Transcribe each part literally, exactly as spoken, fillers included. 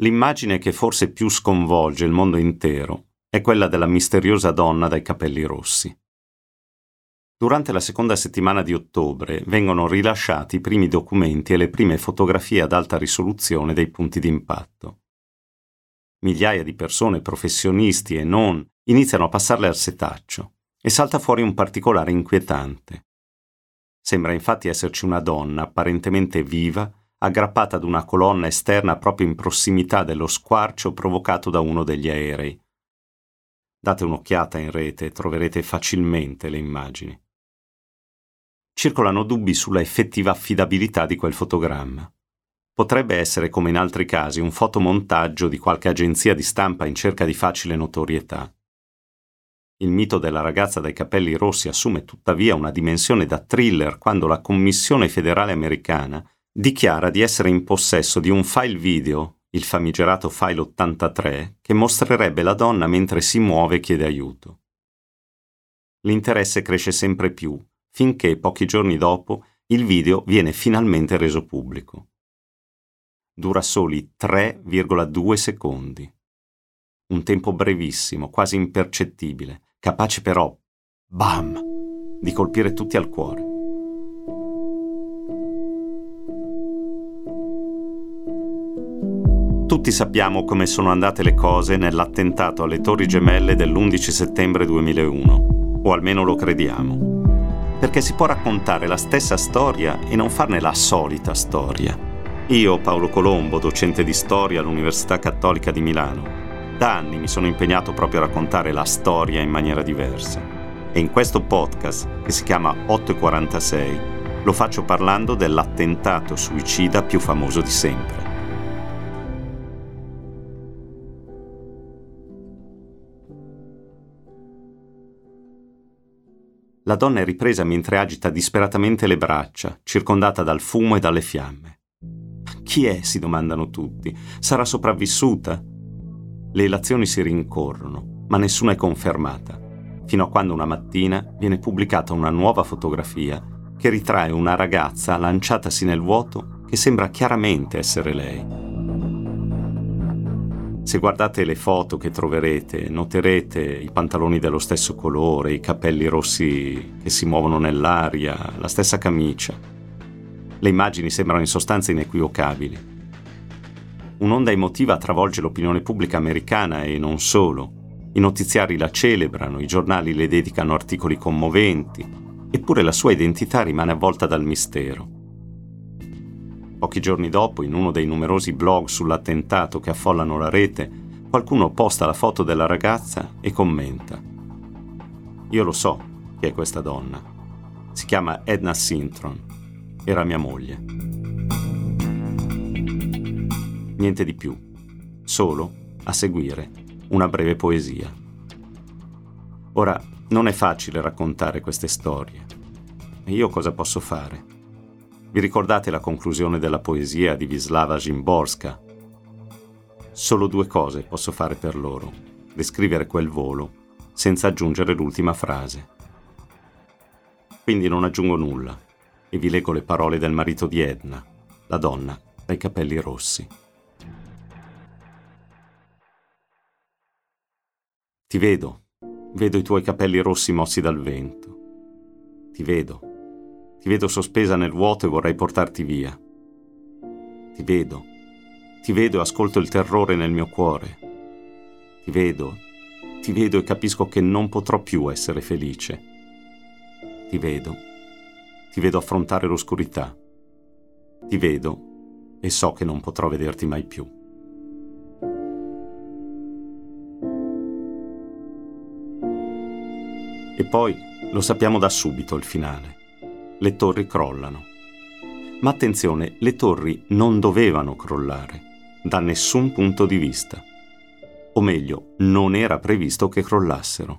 l'immagine che forse più sconvolge il mondo intero è quella della misteriosa donna dai capelli rossi. Durante la seconda settimana di ottobre vengono rilasciati i primi documenti e le prime fotografie ad alta risoluzione dei punti d'impatto. Migliaia di persone, professionisti e non, iniziano a passarle al setaccio e salta fuori un particolare inquietante. Sembra infatti esserci una donna apparentemente viva aggrappata ad una colonna esterna proprio in prossimità dello squarcio provocato da uno degli aerei. Date un'occhiata in rete e troverete facilmente le immagini. Circolano dubbi sulla effettiva affidabilità di quel fotogramma. Potrebbe essere, come in altri casi, un fotomontaggio di qualche agenzia di stampa in cerca di facile notorietà. Il mito della ragazza dai capelli rossi assume tuttavia una dimensione da thriller quando la Commissione federale americana dichiara di essere in possesso di un file video, il famigerato file ottantatré, che mostrerebbe la donna mentre si muove e chiede aiuto. L'interesse cresce sempre più, finché pochi giorni dopo il video viene finalmente reso pubblico. Dura soli tre virgola due secondi. Un tempo brevissimo, quasi impercettibile, capace però, bam, di colpire tutti al cuore. Tutti sappiamo come sono andate le cose nell'attentato alle Torri Gemelle dell'undici settembre duemilauno, o almeno lo crediamo, perché si può raccontare la stessa storia e non farne la solita storia. Io, Paolo Colombo, docente di storia all'Università Cattolica di Milano, da anni mi sono impegnato proprio a raccontare la storia in maniera diversa. E in questo podcast, che si chiama otto e quarantasei, lo faccio parlando dell'attentato suicida più famoso di sempre. La donna è ripresa mentre agita disperatamente le braccia, circondata dal fumo e dalle fiamme. Chi è? Si domandano tutti. Sarà sopravvissuta? Le elazioni si rincorrono, ma nessuna è confermata, fino a quando una mattina viene pubblicata una nuova fotografia che ritrae una ragazza lanciatasi nel vuoto che sembra chiaramente essere lei. Se guardate le foto che troverete, noterete i pantaloni dello stesso colore, i capelli rossi che si muovono nell'aria, la stessa camicia. Le immagini sembrano in sostanza inequivocabili. Un'onda emotiva travolge l'opinione pubblica americana e non solo. I notiziari la celebrano, i giornali le dedicano articoli commoventi, eppure la sua identità rimane avvolta dal mistero. Pochi giorni dopo, in uno dei numerosi blog sull'attentato che affollano la rete, qualcuno posta la foto della ragazza e commenta: «Io lo so chi è questa donna. Si chiama Edna Sintron. Era mia moglie». Niente di più, solo, a seguire, una breve poesia. Ora, non è facile raccontare queste storie. E io cosa posso fare? Vi ricordate la conclusione della poesia di Wisława Szymborska? Solo due cose posso fare per loro: descrivere quel volo, senza aggiungere l'ultima frase. Quindi non aggiungo nulla. E vi leggo le parole del marito di Edna, la donna dai capelli rossi. Ti vedo, vedo i tuoi capelli rossi mossi dal vento. Ti vedo, ti vedo sospesa nel vuoto e vorrei portarti via. Ti vedo, ti vedo e ascolto il terrore nel mio cuore. Ti vedo, ti vedo e capisco che non potrò più essere felice. Ti vedo. Ti vedo affrontare l'oscurità. Ti vedo e so che non potrò vederti mai più. E poi lo sappiamo da subito il finale. Le torri crollano. Ma attenzione, le torri non dovevano crollare, da nessun punto di vista. O meglio, non era previsto che crollassero.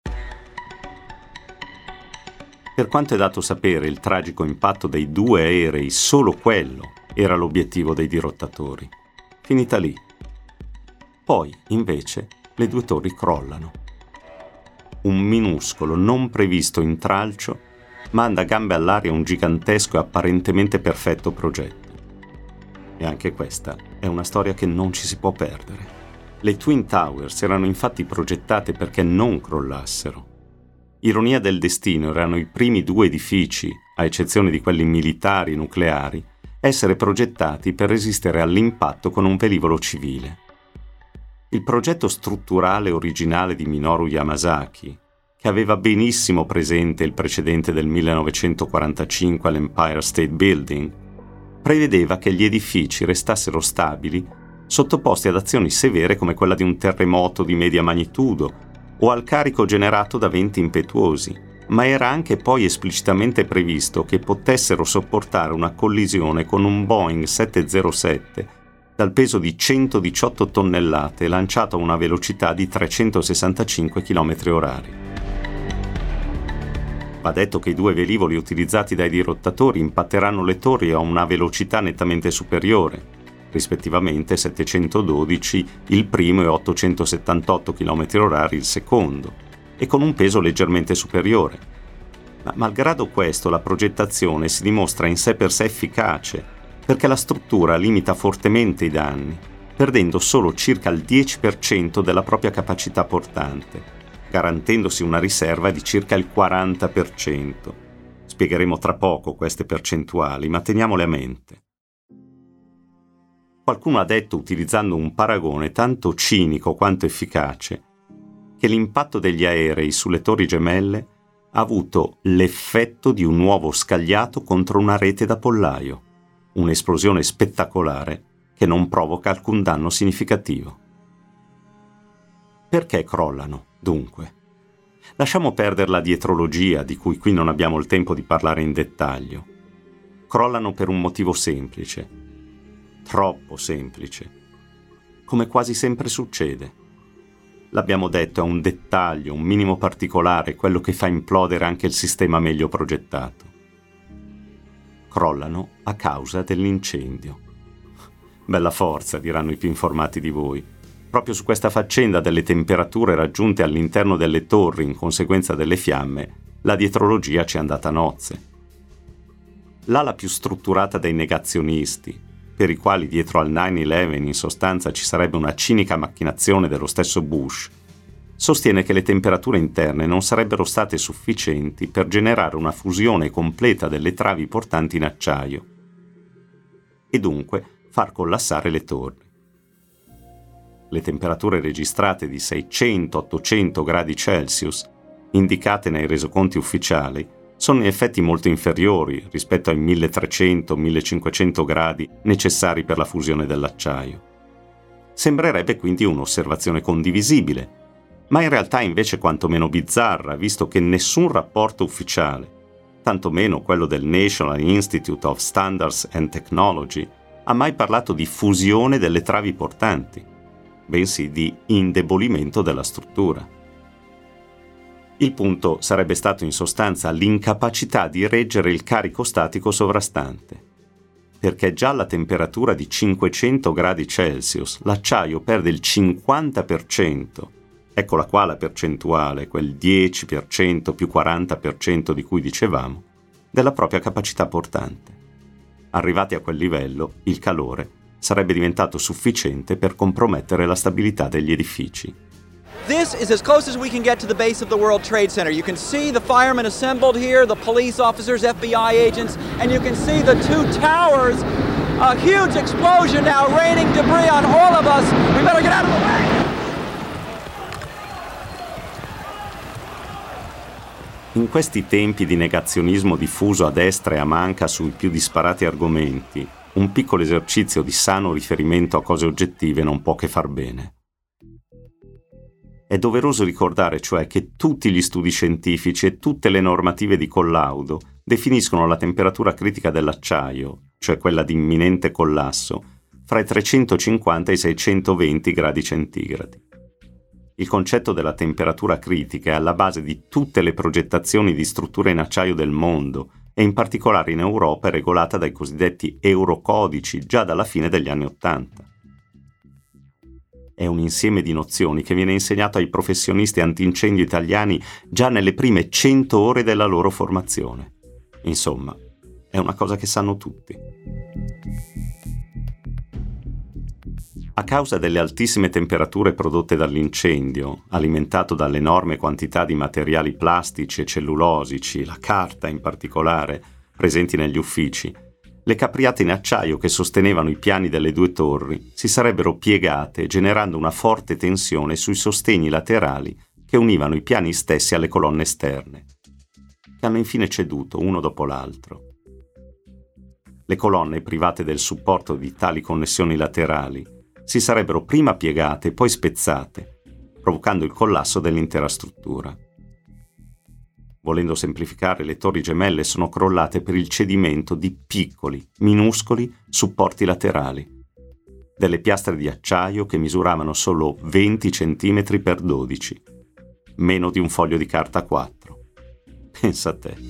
Per quanto è dato sapere il tragico impatto dei due aerei, solo quello era l'obiettivo dei dirottatori. Finita lì. Poi, invece, le due torri crollano. Un minuscolo, non previsto intralcio manda a gambe all'aria un gigantesco e apparentemente perfetto progetto. E anche questa è una storia che non ci si può perdere. Le Twin Towers erano infatti progettate perché non crollassero. Ironia del destino, erano i primi due edifici, a eccezione di quelli militari nucleari, essere progettati per resistere all'impatto con un velivolo civile. Il progetto strutturale originale di Minoru Yamasaki, che aveva benissimo presente il precedente del millenovecentoquarantacinque all'Empire State Building, prevedeva che gli edifici restassero stabili sottoposti ad azioni severe come quella di un terremoto di media magnitudo o al carico generato da venti impetuosi, ma era anche poi esplicitamente previsto che potessero sopportare una collisione con un Boeing settecentossette dal peso di centodiciotto tonnellate lanciato a una velocità di trecentosessantacinque chilometri orari. Va detto che i due velivoli utilizzati dai dirottatori impatteranno le torri a una velocità nettamente superiore, rispettivamente settecentododici il primo e ottocentosettantotto chilometri orari il secondo, e con un peso leggermente superiore. Ma malgrado questo la progettazione si dimostra in sé per sé efficace, perché la struttura limita fortemente i danni, perdendo solo circa il dieci per cento della propria capacità portante, garantendosi una riserva di circa il quaranta per cento. Spiegheremo tra poco queste percentuali, ma teniamole a mente. Qualcuno ha detto, utilizzando un paragone tanto cinico quanto efficace, che l'impatto degli aerei sulle torri gemelle ha avuto l'effetto di un uovo scagliato contro una rete da pollaio, un'esplosione spettacolare che non provoca alcun danno significativo. Perché crollano, dunque? Lasciamo perdere la dietrologia, di cui qui non abbiamo il tempo di parlare in dettaglio. Crollano per un motivo semplice, troppo semplice, come quasi sempre succede. L'abbiamo detto, è un dettaglio, un minimo particolare, quello che fa implodere anche il sistema meglio progettato. Crollano a causa dell'incendio. Bella forza, diranno i più informati di voi. Proprio su questa faccenda delle temperature raggiunte all'interno delle torri in conseguenza delle fiamme, la dietrologia ci è andata a nozze. L'ala più strutturata dei negazionisti, per i quali dietro al nove undici in sostanza ci sarebbe una cinica macchinazione dello stesso Bush, sostiene che le temperature interne non sarebbero state sufficienti per generare una fusione completa delle travi portanti in acciaio e dunque far collassare le torri. Le temperature registrate di seicento ottocento gradi Celsius, indicate nei resoconti ufficiali, sono in effetti molto inferiori rispetto ai milletrecento millecinquecento gradi necessari per la fusione dell'acciaio. Sembrerebbe quindi un'osservazione condivisibile, ma in realtà è invece quantomeno bizzarra, visto che nessun rapporto ufficiale, tantomeno quello del National Institute of Standards and Technology, ha mai parlato di fusione delle travi portanti, bensì di indebolimento della struttura. Il punto sarebbe stato in sostanza l'incapacità di reggere il carico statico sovrastante, perché già alla temperatura di cinquecento gradi Celsius l'acciaio perde il cinquanta per cento, eccola qua la percentuale, quel dieci per cento più quaranta per cento di cui dicevamo, della propria capacità portante. Arrivati a quel livello, il calore sarebbe diventato sufficiente per compromettere la stabilità degli edifici. This is as close as we can get to the base of the World Trade Center. You can see the firemen assembled here, the police officers, F B I agents, and you can see the two towers. A huge explosion now, raining debris on all of us. We better get out of the way! In questi tempi di negazionismo diffuso a destra e a manca sui più disparati argomenti, un piccolo esercizio di sano riferimento a cose oggettive non può che far bene. È doveroso ricordare cioè che tutti gli studi scientifici e tutte le normative di collaudo definiscono la temperatura critica dell'acciaio, cioè quella di imminente collasso, fra i trecentocinquanta e i seicentoventi gradi centigradi. Il concetto della temperatura critica è alla base di tutte le progettazioni di strutture in acciaio del mondo e in particolare in Europa è regolata dai cosiddetti eurocodici già dalla fine degli anni Ottanta. È un insieme di nozioni che viene insegnato ai professionisti antincendio italiani già nelle prime cento ore della loro formazione. Insomma, è una cosa che sanno tutti. A causa delle altissime temperature prodotte dall'incendio, alimentato dall'enorme quantità di materiali plastici e cellulosici, la carta in particolare, presenti negli uffici, le capriate in acciaio che sostenevano i piani delle due torri si sarebbero piegate, generando una forte tensione sui sostegni laterali che univano i piani stessi alle colonne esterne, che hanno infine ceduto uno dopo l'altro. Le colonne, private del supporto di tali connessioni laterali, si sarebbero prima piegate e poi spezzate, provocando il collasso dell'intera struttura. Volendo semplificare, le torri gemelle sono crollate per il cedimento di piccoli, minuscoli supporti laterali, delle piastre di acciaio che misuravano solo venti centimetri per dodici, meno di un foglio di carta a quattro. Pensa a te.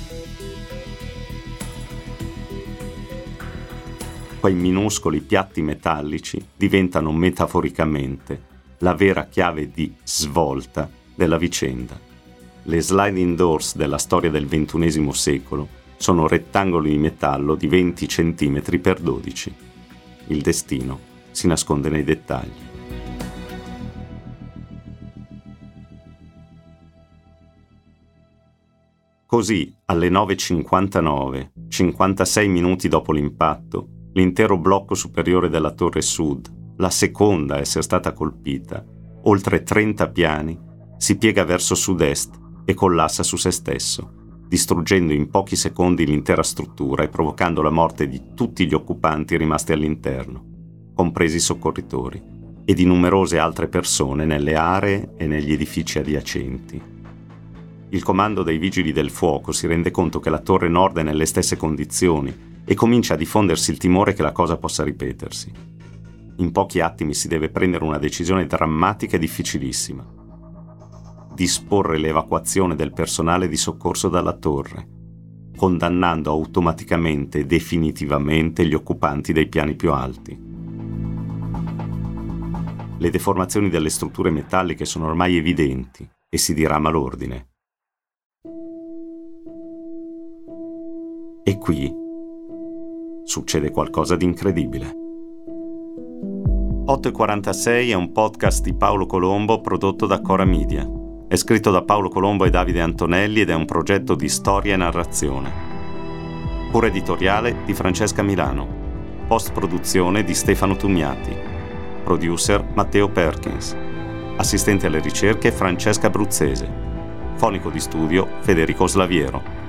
Quei minuscoli piatti metallici diventano metaforicamente la vera chiave di svolta della vicenda. Le sliding doors della storia del ventunesimo secolo sono rettangoli di metallo di venti centimetri per dodici. Il destino si nasconde nei dettagli. Così, alle nove e cinquantanove, cinquantasei minuti dopo l'impatto, l'intero blocco superiore della torre sud, la seconda a essere stata colpita, oltre trenta piani, si piega verso sud-est e collassa su se stesso, distruggendo in pochi secondi l'intera struttura e provocando la morte di tutti gli occupanti rimasti all'interno, compresi i soccorritori, e di numerose altre persone nelle aree e negli edifici adiacenti. Il comando dei vigili del fuoco si rende conto che la torre nord è nelle stesse condizioni e comincia a diffondersi il timore che la cosa possa ripetersi. In pochi attimi si deve prendere una decisione drammatica e difficilissima: disporre l'evacuazione del personale di soccorso dalla torre, condannando automaticamente e definitivamente gli occupanti dei piani più alti. Le deformazioni delle strutture metalliche sono ormai evidenti e si dirama l'ordine. E qui succede qualcosa di incredibile. otto e quarantasei è un podcast di Paolo Colombo prodotto da Cora Media. È scritto da Paolo Colombo e Davide Antonelli ed è un progetto di storia e narrazione. Cura editoriale di Francesca Milano. Post-produzione di Stefano Tumiati. Producer Matteo Perkins. Assistente alle ricerche Francesca Bruzzese. Fonico di studio Federico Slaviero.